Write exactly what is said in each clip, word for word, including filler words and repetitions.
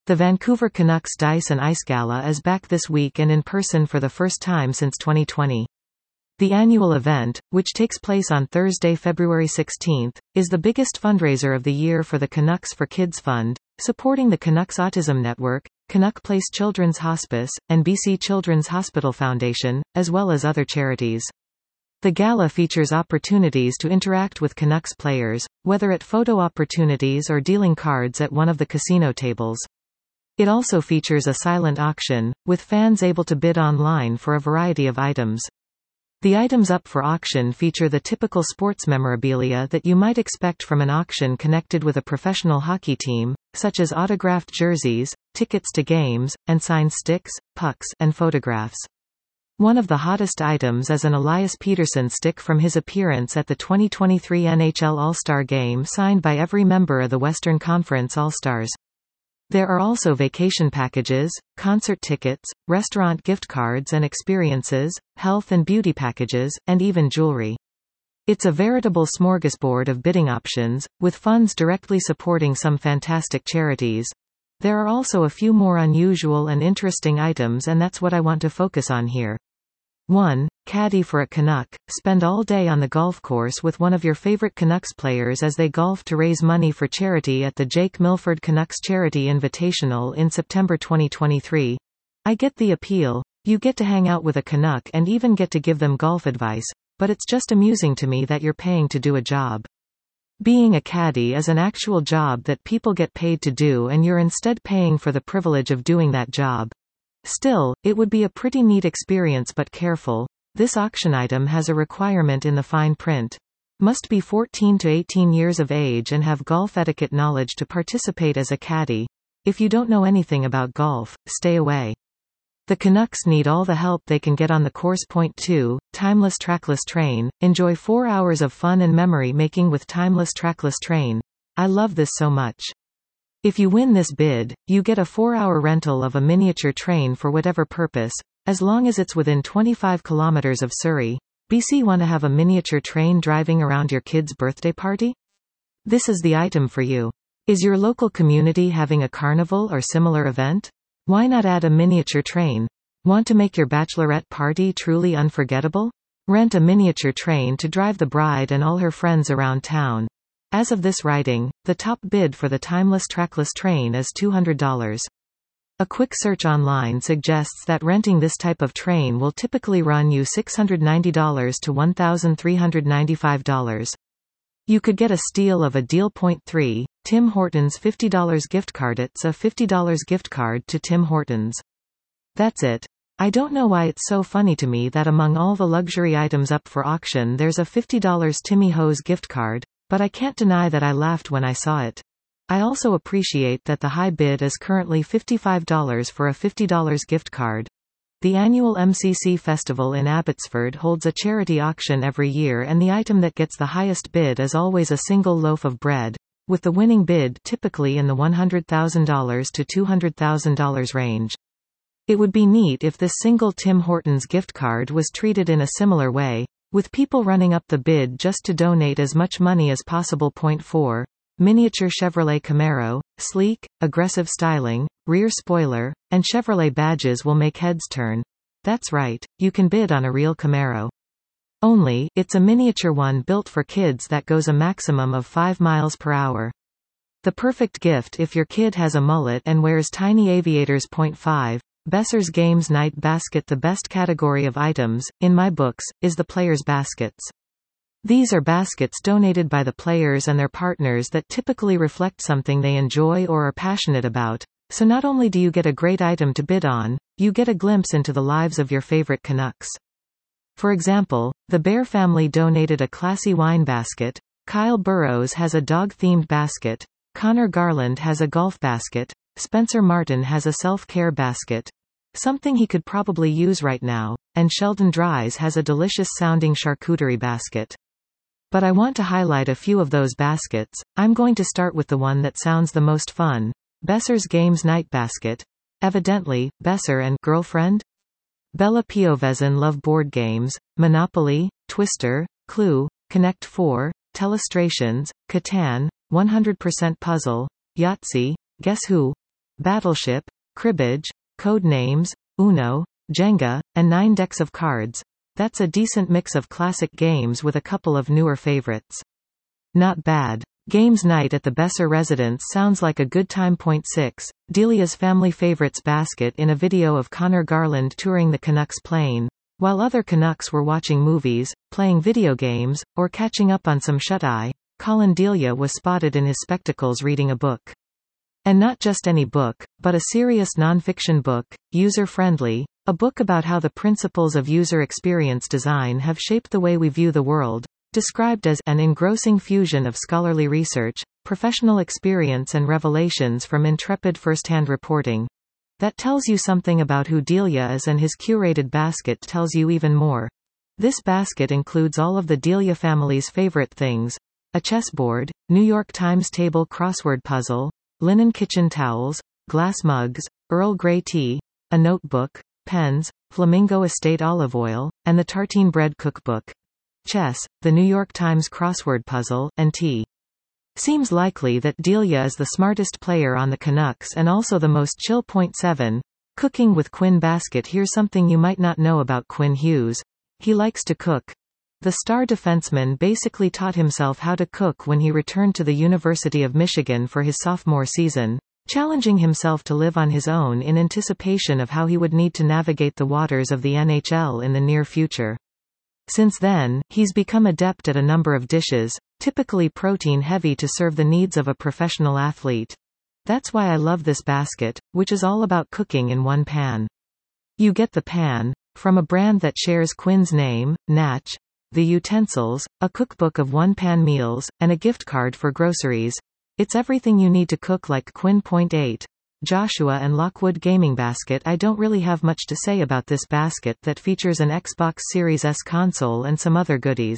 The Vancouver Canucks Dice and Ice Gala is back this week and in person for the first time since twenty twenty. The annual event, which takes place on Thursday, February sixteenth, is the biggest fundraiser of the year for the Canucks for Kids Fund, supporting the Canucks Autism Network, Canuck Place Children's Hospice, and B C Children's Hospital Foundation, as well as other charities. The gala features opportunities to interact with Canucks players, whether at photo opportunities or dealing cards at one of the casino tables. It also features a silent auction, with fans able to bid online for a variety of items. The items up for auction feature the typical sports memorabilia that you might expect from an auction connected with a professional hockey team, such as autographed jerseys, tickets to games, and signed sticks, pucks, and photographs. One of the hottest items is an Elias Pettersson stick from his appearance at the twenty twenty-three N H L All-Star Game, signed by every member of the Western Conference All-Stars. There are also vacation packages, concert tickets, restaurant gift cards and experiences, health and beauty packages, and even jewelry. It's a veritable smorgasbord of bidding options, with funds directly supporting some fantastic charities. There are also a few more unusual and interesting items, and that's what I want to focus on here. one. Caddy for a Canuck. Spend all day on the golf course with one of your favorite Canucks players as they golf to raise money for charity at the Jake Milford Canucks Charity Invitational in September twenty twenty-three. I get the appeal. You get to hang out with a Canuck and even get to give them golf advice, but it's just amusing to me that you're paying to do a job. Being a caddy is an actual job that people get paid to do, and you're instead paying for the privilege of doing that job. Still, it would be a pretty neat experience, but careful. This auction item has a requirement in the fine print. Must be fourteen to eighteen years of age and have golf etiquette knowledge to participate as a caddy. If you don't know anything about golf, stay away. The Canucks need all the help they can get on the course. Point two. Timeless Trackless Train. Enjoy four hours of fun and memory making with Timeless Trackless Train. I love this so much. If you win this bid, you get a four-hour rental of a miniature train for whatever purpose, as long as it's within twenty-five kilometers of Surrey, B C. Want to have a miniature train driving around your kid's birthday party? This is the item for you. Is your local community having a carnival or similar event? Why not add a miniature train? Want to make your bachelorette party truly unforgettable? Rent a miniature train to drive the bride and all her friends around town. As of this writing, the top bid for the Timeless Trackless Train is two hundred dollars. A quick search online suggests that renting this type of train will typically run you six hundred ninety dollars to one thousand three hundred ninety-five dollars. You could get a steal of a deal. Point three. Tim Hortons fifty dollars gift card. It's a fifty dollars gift card to Tim Hortons. That's it. I don't know why it's so funny to me that among all the luxury items up for auction there's a fifty dollars Timmy Ho's gift card, but I can't deny that I laughed when I saw it. I also appreciate that the high bid is currently fifty-five dollars for a fifty dollars gift card. The annual M C C Festival in Abbotsford holds a charity auction every year, and the item that gets the highest bid is always a single loaf of bread, with the winning bid typically in the one hundred thousand dollars to two hundred thousand dollars range. It would be neat if this single Tim Hortons gift card was treated in a similar way, with people running up the bid just to donate as much money as possible. Point four. Miniature Chevrolet Camaro. Sleek, aggressive styling, rear spoiler, and Chevrolet badges will make heads turn. That's right, you can bid on a real Camaro. Only, it's a miniature one built for kids that goes a maximum of five miles per hour. The perfect gift if your kid has a mullet and wears tiny aviators. Point five. Besser's Games Night Basket. The best category of items, in my books, is the players' baskets. These are baskets donated by the players and their partners that typically reflect something they enjoy or are passionate about, so not only do you get a great item to bid on, you get a glimpse into the lives of your favorite Canucks. For example, the Bear family donated a classy wine basket, Kyle Burrows has a dog-themed basket, Connor Garland has a golf basket, Spencer Martin has a self-care basket, something he could probably use right now, and Sheldon Dries has a delicious-sounding charcuterie basket. But I want to highlight a few of those baskets. I'm going to start with the one that sounds the most fun. Besser's Games Night Basket. Evidently, Besser and girlfriend? Bella Piovesan love board games, Monopoly, Twister, Clue, Connect four, Telestrations, Catan, one hundred percent Puzzle, Yahtzee, Guess Who? Battleship, Cribbage, Code Names, Uno, Jenga, and nine decks of cards. That's a decent mix of classic games with a couple of newer favorites. Not bad. Games night at the Besser residence sounds like a good time. Point six. Delia's family favorites basket in a video of Connor Garland touring the Canucks plane. While other Canucks were watching movies, playing video games, or catching up on some shut-eye, Colin Delia was spotted in his spectacles reading a book. And not just any book, but a serious non-fiction book, user-friendly, a book about how the principles of user experience design have shaped the way we view the world. Described as an engrossing fusion of scholarly research, professional experience and revelations from intrepid first-hand reporting. That tells you something about who Delia is, and his curated basket tells you even more. This basket includes all of the Delia family's favorite things: a chessboard, New York Times table crossword puzzle, linen kitchen towels, glass mugs, Earl Grey tea, a notebook, pens, Flamingo Estate olive oil, and the Tartine Bread cookbook. Chess, the New York Times crossword puzzle, and tea. Seems likely that Delia is the smartest player on the Canucks and also the most chill. Point seven. Cooking with Quinn basket. Here's something you might not know about Quinn Hughes. He likes to cook. The star defenseman basically taught himself how to cook when he returned to the University of Michigan for his sophomore season, challenging himself to live on his own in anticipation of how he would need to navigate the waters of the N H L in the near future. Since then, he's become adept at a number of dishes, typically protein-heavy to serve the needs of a professional athlete. That's why I love this basket, which is all about cooking in one pan. You get the pan, from a brand that shares Quinn's name, Natch, the utensils, a cookbook of one-pan meals, and a gift card for groceries. It's everything you need to cook like Quinn. Point eight. Joshua and Lockwood gaming basket. I don't really have much to say about this basket that features an Xbox Series S console and some other goodies.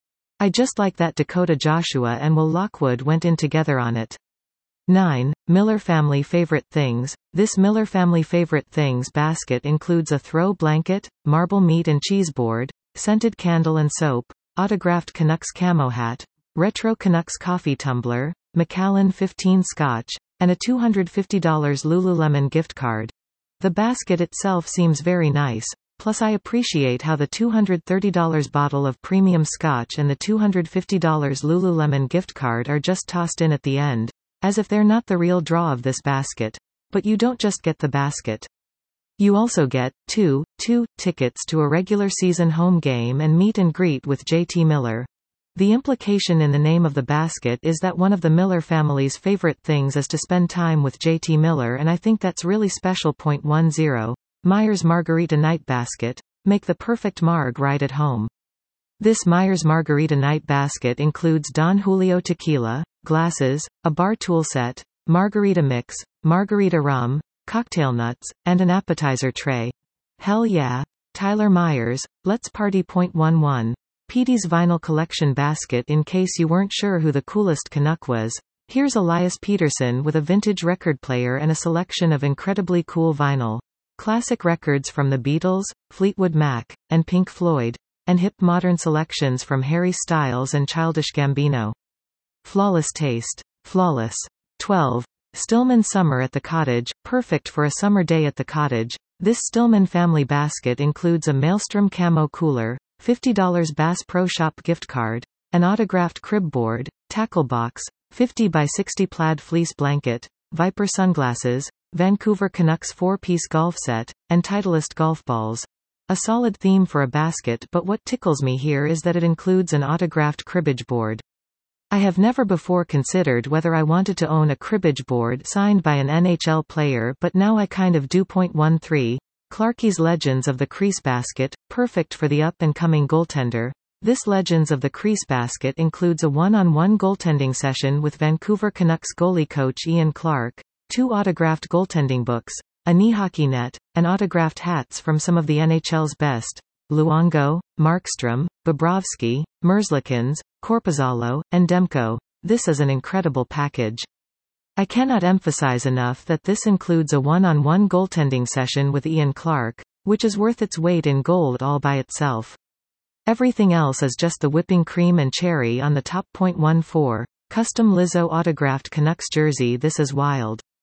I just like that Dakota Joshua and Will Lockwood went in together on it. nine. Miller Family Favorite Things. This Miller Family Favorite Things basket includes a throw blanket, marble meat and cheese board, scented candle and soap, autographed Canucks camo hat, retro Canucks coffee tumbler, Macallan fifteen scotch, and a two hundred fifty dollars Lululemon gift card. The basket itself seems very nice, plus I appreciate how the two hundred thirty dollars bottle of premium scotch and the two hundred fifty dollars Lululemon gift card are just tossed in at the end, as if they're not the real draw of this basket. But you don't just get the basket. You also get, two, two, tickets to a regular season home game and meet and greet with J T Miller. The implication in the name of the basket is that one of the Miller family's favorite things is to spend time with J T Miller, and I think that's really special. Point one zero. Myers Margarita Night Basket. Make the perfect marg right at home. This Myers Margarita Night Basket includes Don Julio tequila, glasses, a bar tool set, margarita mix, margarita rum, cocktail nuts, and an appetizer tray. Hell yeah. Tyler Myers, let's party. Point one one. Petey's Vinyl Collection Basket. In case you weren't sure who the coolest Canuck was, here's Elias Peterson with a vintage record player and a selection of incredibly cool vinyl. Classic records from the Beatles, Fleetwood Mac, and Pink Floyd, and hip modern selections from Harry Styles and Childish Gambino. Flawless taste. Flawless. twelve. Stillman Summer at the Cottage, perfect for a summer day at the cottage. This Stillman family basket includes a Maelstrom camo cooler, fifty dollars Bass Pro Shop gift card, an autographed crib board, tackle box, fifty by sixty plaid fleece blanket, Viper sunglasses, Vancouver Canucks four-piece golf set, and Titleist golf balls. A solid theme for a basket, but what tickles me here is that it includes an autographed cribbage board. I have never before considered whether I wanted to own a cribbage board signed by an N H L player, but now I kind of do. Point one three. Clarkie's Legends of the Crease Basket, perfect for the up-and-coming goaltender. This Legends of the Crease Basket includes a one-on-one goaltending session with Vancouver Canucks goalie coach Ian Clark, two autographed goaltending books, a knee hockey net, and autographed hats from some of the N H L's best: Luongo, Markstrom, Bobrovsky, Merzlikins, Korpisalo, and Demko. This is an incredible package. I cannot emphasize enough that this includes a one-on-one goaltending session with Ian Clark, which is worth its weight in gold all by itself. Everything else is just the whipping cream and cherry on the top. Point one four. Custom Lizzo autographed Canucks jersey. This is wild.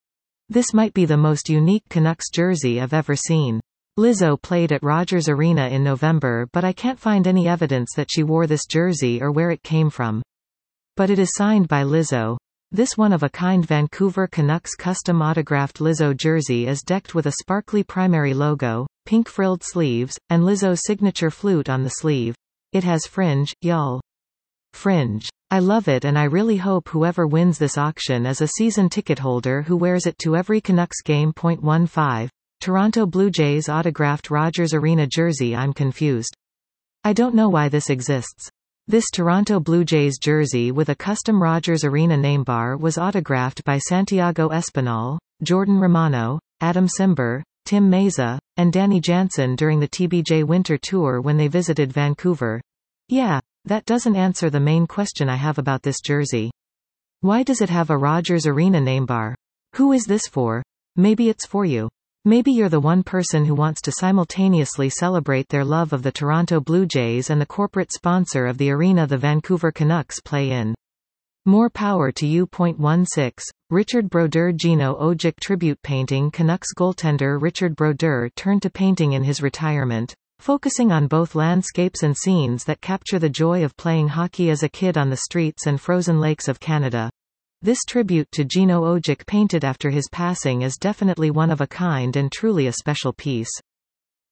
This might be the most unique Canucks jersey I've ever seen. Lizzo played at Rogers Arena in November, but I can't find any evidence that she wore this jersey or where it came from. But it is signed by Lizzo. This one-of-a-kind Vancouver Canucks custom autographed Lizzo jersey is decked with a sparkly primary logo, pink frilled sleeves, and Lizzo's signature flute on the sleeve. It has fringe, y'all. Fringe. I love it, and I really hope whoever wins this auction is a season ticket holder who wears it to every Canucks game. Point one five. Toronto Blue Jays autographed Rogers Arena jersey. I'm confused. I don't know why this exists. This Toronto Blue Jays jersey with a custom Rogers Arena namebar was autographed by Santiago Espinal, Jordan Romano, Adam Simber, Tim Meza, and Danny Jansen during the T B J Winter Tour when they visited Vancouver. Yeah, that doesn't answer the main question I have about this jersey. Why does it have a Rogers Arena namebar? Who is this for? Maybe it's for you. Maybe you're the one person who wants to simultaneously celebrate their love of the Toronto Blue Jays and the corporate sponsor of the arena the Vancouver Canucks play in. More power to you. Point one six. Richard Brodeur Gino Ojic tribute painting. Canucks goaltender Richard Brodeur turned to painting in his retirement, focusing on both landscapes and scenes that capture the joy of playing hockey as a kid on the streets and frozen lakes of Canada. This tribute to Gino Ojic painted after his passing is definitely one of a kind and truly a special piece.